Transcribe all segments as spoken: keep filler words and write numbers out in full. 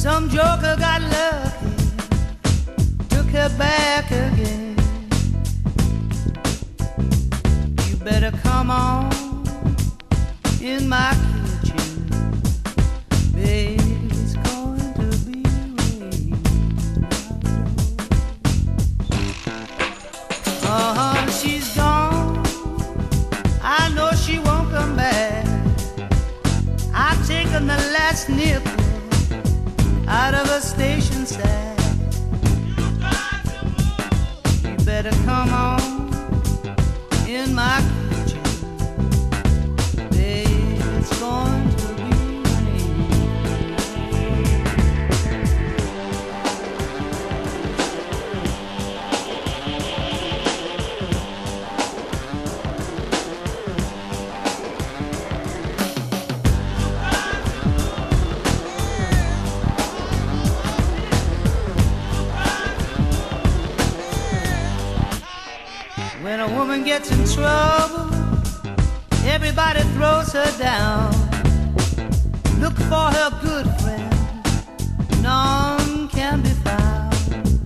Some joker got lucky, took her back again. You better come on in my kitchen, baby. It's going to be rain. Uh-huh, she's gone. I know she won't come back. I've taken the last nickel out of a station sack. You better come on in my kitchen, babe, it's going to be when a woman gets in trouble, everybody throws her down. Look for her good friend, none can be found.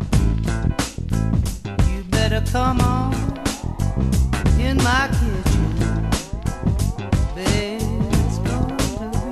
You better come on in my kitchen, babe. It's going to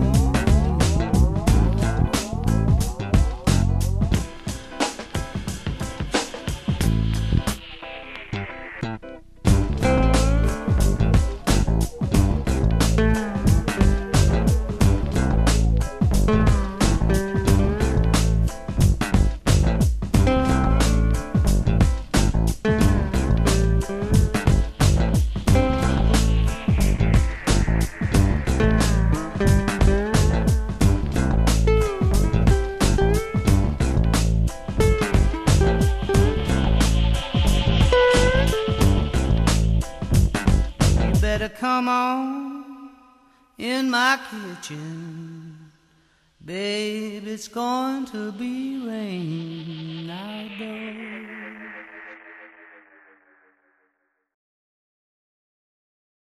better come on in my kitchen, babe, it's going to be rain outdoors.